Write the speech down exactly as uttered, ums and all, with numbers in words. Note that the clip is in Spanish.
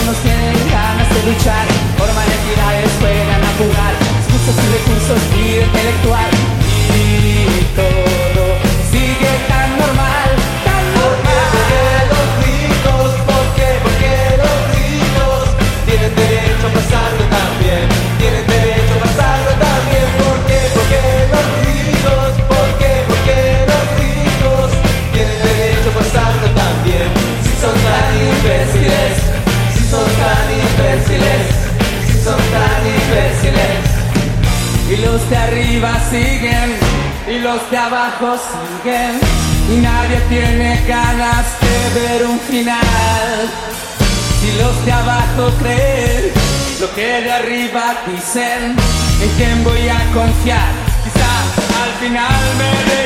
algunos tienen ganas de luchar, forman entidades, juegan a jugar, discursos y recursos, vida intelectual. Y todo sigue tan normal, tan normal. Los ricos, ¿por qué? Porque los ricos tienen derecho a pasarlo también. Tienen derecho a pasarlo también. ¿Por qué? Porque los ricos, ¿por qué? Porque los ricos tienen derecho a pasarlo también. Si son tan imbéciles, si son tan imbéciles, si son tan imbéciles. Y los de arriba siguen, y los de abajo siguen, y nadie tiene ganas de ver un final. Si los de abajo creen lo que de arriba dicen, ¿en quién voy a confiar? Quizá al final me